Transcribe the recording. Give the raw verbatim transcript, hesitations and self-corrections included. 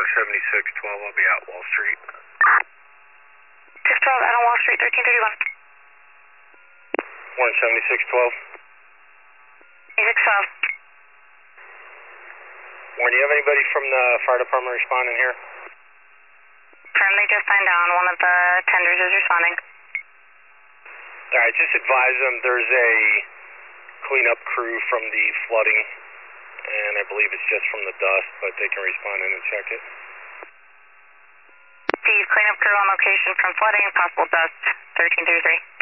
one seventy-six twelve, I'll be out Wall Street. six twelve out on Wall Street, thirteen thirty-one. one seventy-six twelve. six twelve. Warren, do you have anybody from the fire department responding here? Firm, they just signed down. One of the tenders is responding. All right, just advise them there's a cleanup crew from the flooding, and I believe it's just from the dust, but they can respond in and check it. The cleanup crew on location from flooding, possible dust, thirteen thirty-three.